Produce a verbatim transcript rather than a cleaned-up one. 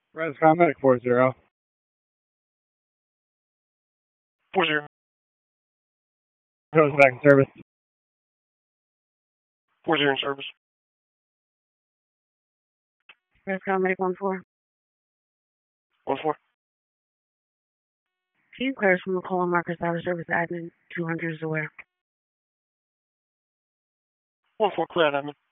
Res Medic four zero. Four zero. Goes back in service. Four zero in service. Res Medic one four. One four. Team clears from the call markers out of service admin. Two hundred is aware. One four clear, admin.